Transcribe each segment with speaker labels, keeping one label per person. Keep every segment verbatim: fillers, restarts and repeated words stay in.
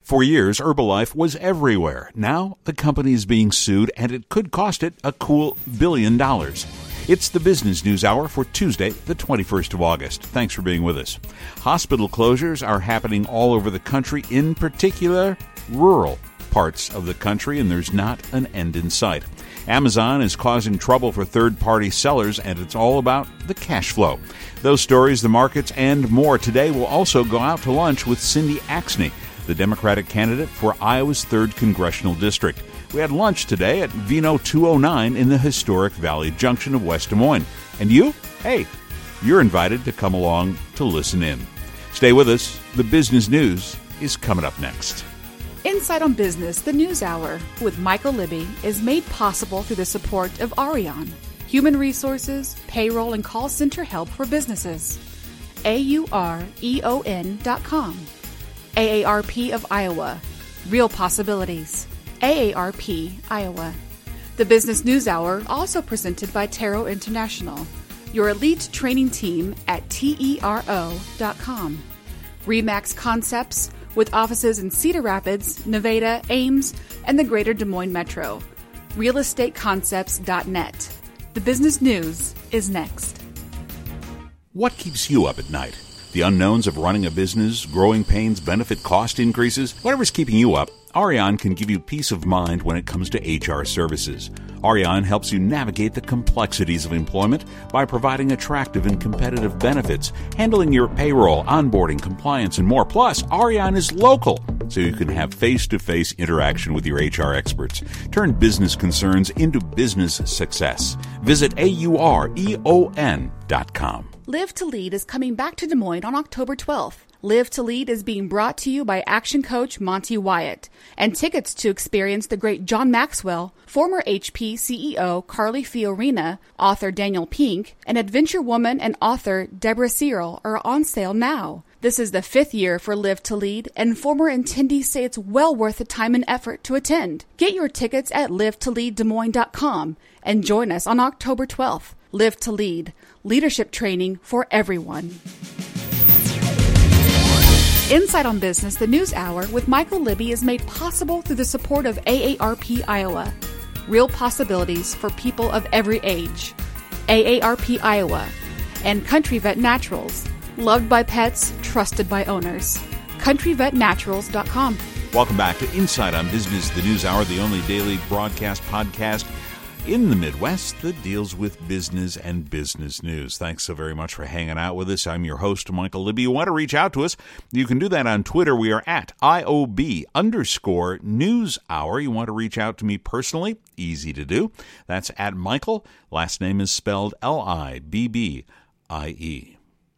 Speaker 1: For years, Herbalife was everywhere. Now, the company is being sued, and it could cost it a cool billion dollars. It's the Business News Hour for Tuesday, the twenty-first of August. Thanks for being with us. Hospital closures are happening all over the country, in particular, rural parts of the country, and there's not an end in sight. Amazon is causing trouble for third-party sellers, and it's all about the cash flow. Those stories, the markets, and more. Today, we'll also go out to lunch with Cindy Axne, the Democratic candidate for Iowa's third Congressional District. We had lunch today at Vino two oh nine in the historic Valley Junction of West Des Moines. And you? Hey, you're invited to come along to listen in. Stay with us. The business news is coming up next.
Speaker 2: Insight on Business, the News Hour, with Michael Libby, is made possible through the support of Arion, human resources, payroll, and call center help for businesses. A U R E O N dot com. A A R P of Iowa. Real possibilities. A A R P, Iowa. The Business News Hour, also presented by Taro International, your elite training team at T E R O dot com. Remax Concepts, with offices in Cedar Rapids, Nevada, Ames, and the Greater Des Moines Metro. real estate concepts dot net. The business news is next.
Speaker 1: What keeps you up at night? The unknowns of running a business, growing pains, benefit cost increases, whatever's keeping you up, Arion can give you peace of mind when it comes to H R services. Arion helps you navigate the complexities of employment by providing attractive and competitive benefits, handling your payroll, onboarding, compliance, and more. Plus, Arion is local, so you can have face-to-face interaction with your H R experts. Turn business concerns into business success. Visit A U R E O N dot com.
Speaker 2: Live to Lead is coming back to Des Moines on October twelfth. Live to Lead is being brought to you by action coach Monty Wyatt, and tickets to experience the great John Maxwell, former H P C E O Carly Fiorina, author Daniel Pink, and adventure woman and author Deborah Searle are on sale now. This is the fifth year for Live to Lead, and former attendees say it's well worth the time and effort to attend. Get your tickets at live to lead des moines dot com and join us on October twelfth. Live to Lead, leadership training for everyone. Insight on Business, the News Hour, with Michael Libby is made possible through the support of A A R P Iowa. Real possibilities for people of every age. A A R P Iowa. And Country Vet Naturals. Loved by pets, trusted by owners. country vet naturals dot com.
Speaker 1: Welcome back to Insight on Business, the News Hour, the only daily broadcast podcast in the Midwest that deals with business and business news. Thanks so very much for hanging out with us. I'm your host, Michael Libby. You want to reach out to us? You can do that on Twitter. We are at I O B underscore News Hour. You want to reach out to me personally? Easy to do. That's at Michael. Last name is spelled L I B B I E.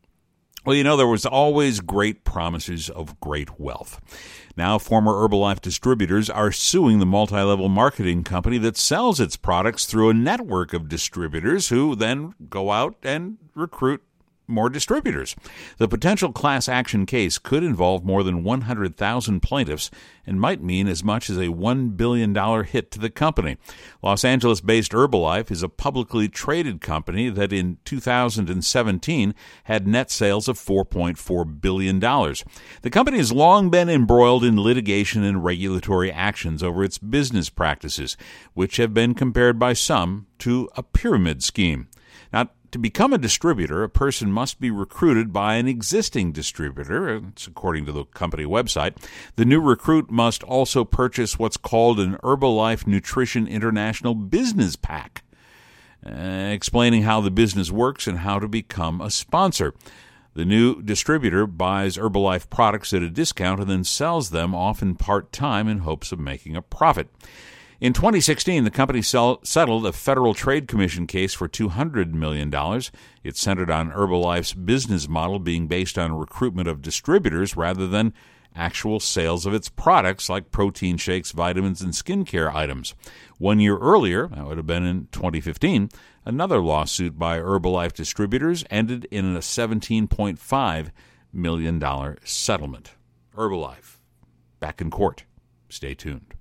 Speaker 1: Well, you know, there was always great promises of great wealth. Now, former Herbalife distributors are suing the multi-level marketing company that sells its products through a network of distributors who then go out and recruit more distributors. The potential class action case could involve more than one hundred thousand plaintiffs and might mean as much as a one billion dollars hit to the company. Los Angeles-based Herbalife is a publicly traded company that in two thousand seventeen had net sales of four point four billion dollars. The company has long been embroiled in litigation and regulatory actions over its business practices, which have been compared by some to a pyramid scheme. Now, to become a distributor, a person must be recruited by an existing distributor. It's according to the company website. The new recruit must also purchase what's called an Herbalife Nutrition International Business Pack, uh, explaining how the business works and how to become a sponsor. The new distributor buys Herbalife products at a discount and then sells them, often part-time, in hopes of making a profit. In twenty sixteen, the company sell, settled a Federal Trade Commission case for two hundred million dollars. It centered on Herbalife's business model being based on recruitment of distributors rather than actual sales of its products like protein shakes, vitamins, and skincare items. One year earlier, that would have been in twenty fifteen, another lawsuit by Herbalife distributors ended in a seventeen point five million dollars settlement. Herbalife, back in court. Stay tuned.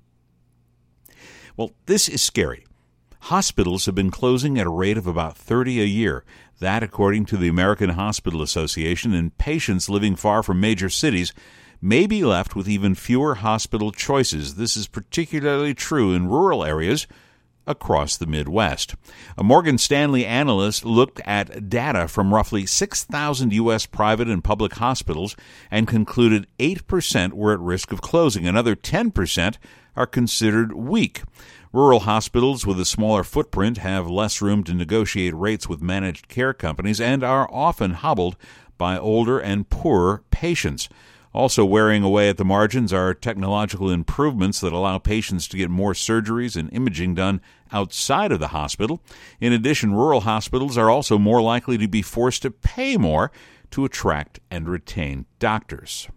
Speaker 1: Well, this is scary. Hospitals have been closing at a rate of about thirty a year. That, according to the American Hospital Association, and patients living far from major cities may be left with even fewer hospital choices. This is particularly true in rural areas across the Midwest. A Morgan Stanley analyst looked at data from roughly six thousand U S private and public hospitals and concluded eight percent were at risk of closing. Another ten percent are considered weak. Rural hospitals with a smaller footprint have less room to negotiate rates with managed care companies and are often hobbled by older and poorer patients. Also wearing away at the margins are technological improvements that allow patients to get more surgeries and imaging done outside of the hospital. In addition, rural hospitals are also more likely to be forced to pay more to attract and retain doctors.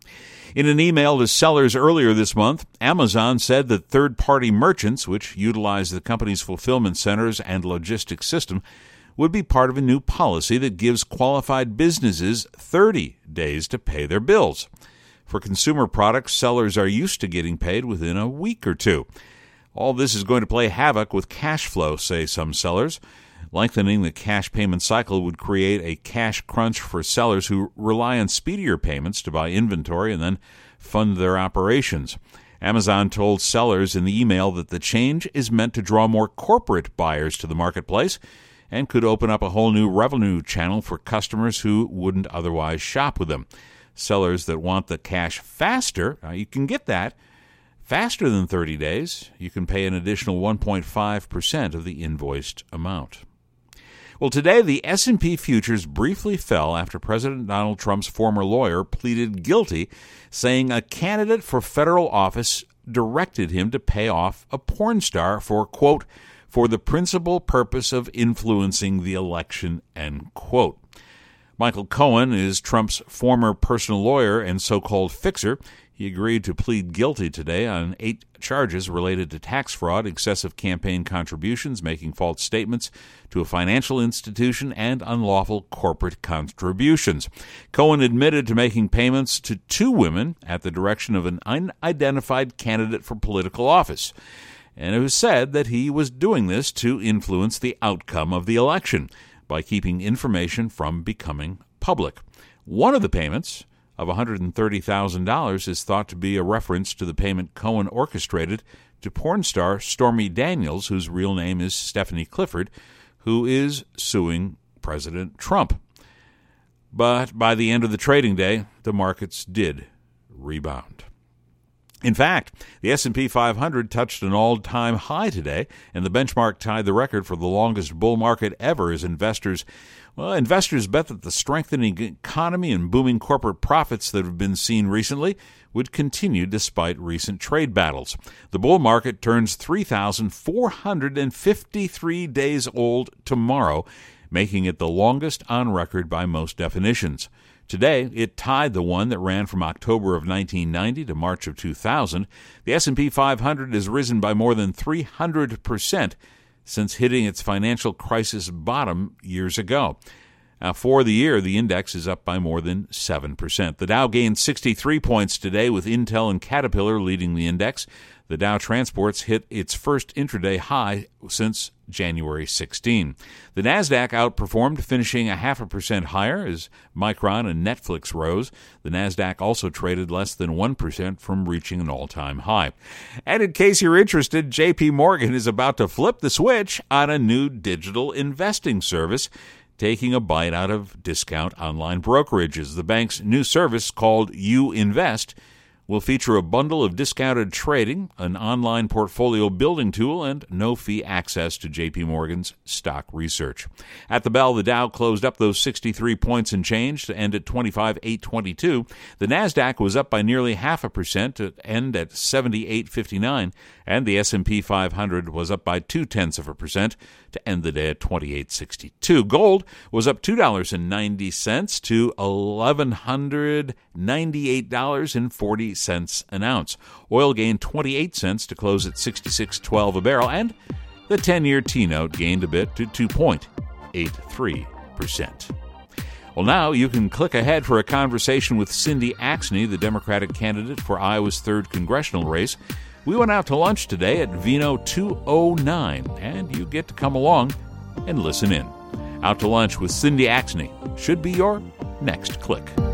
Speaker 1: In an email to sellers earlier this month, Amazon said that third-party merchants, which utilize the company's fulfillment centers and logistics system, would be part of a new policy that gives qualified businesses thirty days to pay their bills. For consumer products, sellers are used to getting paid within a week or two. All this is going to play havoc with cash flow, say some sellers. Lengthening the cash payment cycle would create a cash crunch for sellers who rely on speedier payments to buy inventory and then fund their operations. Amazon told sellers in the email that the change is meant to draw more corporate buyers to the marketplace and could open up a whole new revenue channel for customers who wouldn't otherwise shop with them. Sellers that want the cash faster, uh, you can get that faster than thirty days. You can pay an additional one point five percent of the invoiced amount. Well, today the S and P futures briefly fell after President Donald Trump's former lawyer pleaded guilty, saying a candidate for federal office directed him to pay off a porn star for, quote, for the principal purpose of influencing the election, end quote. Michael Cohen is Trump's former personal lawyer and so-called fixer. He agreed to plead guilty today on eight charges related to tax fraud, excessive campaign contributions, making false statements to a financial institution, and unlawful corporate contributions. Cohen admitted to making payments to two women at the direction of an unidentified candidate for political office. And it was said that he was doing this to influence the outcome of the election by keeping information from becoming public. One of the payments, of one hundred thirty thousand dollars, is thought to be a reference to the payment Cohen orchestrated to porn star Stormy Daniels, whose real name is Stephanie Clifford, who is suing President Trump. But by the end of the trading day, the markets did rebound. In fact, the S and P five hundred touched an all-time high today, and the benchmark tied the record for the longest bull market ever as investors, well, investors bet that the strengthening economy and booming corporate profits that have been seen recently would continue despite recent trade battles. The bull market turns three thousand four hundred fifty-three days old tomorrow, making it the longest on record by most definitions. Today, it tied the one that ran from October of nineteen ninety to March of two thousand. The S and P five hundred has risen by more than three hundred percent since hitting its financial crisis bottom years ago. Now, for the year, the index is up by more than seven percent. The Dow gained sixty-three points today, with Intel and Caterpillar leading the index. The Dow Transports hit its first intraday high since January sixteenth. The Nasdaq outperformed, finishing a half a percent higher as Micron and Netflix rose. The Nasdaq also traded less than one percent from reaching an all-time high. And in case you're interested, J P Morgan is about to flip the switch on a new digital investing service, taking a bite out of discount online brokerages. The bank's new service, called You Invest, will feature a bundle of discounted trading, an online portfolio building tool, and no-fee access to J P Morgan's stock research. At the bell, the Dow closed up those sixty-three points and change to end at twenty-five thousand eight hundred twenty-two. The Nasdaq was up by nearly half a percent to end at seventy-eight fifty-nine, and the S and P five hundred was up by two-tenths of a percent to end the day at twenty-eight sixty-two. Gold was up two dollars and ninety cents to eleven ninety-eight dollars and forty cents an ounce. Oil gained twenty-eight cents to close at sixty-six twelve a barrel, and the ten-year T-note gained a bit to two point eight three percent. Well, now you can click ahead for a conversation with Cindy Axne, the Democratic candidate for Iowa's third congressional race. We went out to lunch today at Vino two oh nine, and you get to come along and listen in. Out to Lunch with Cindy Axne should be your next click.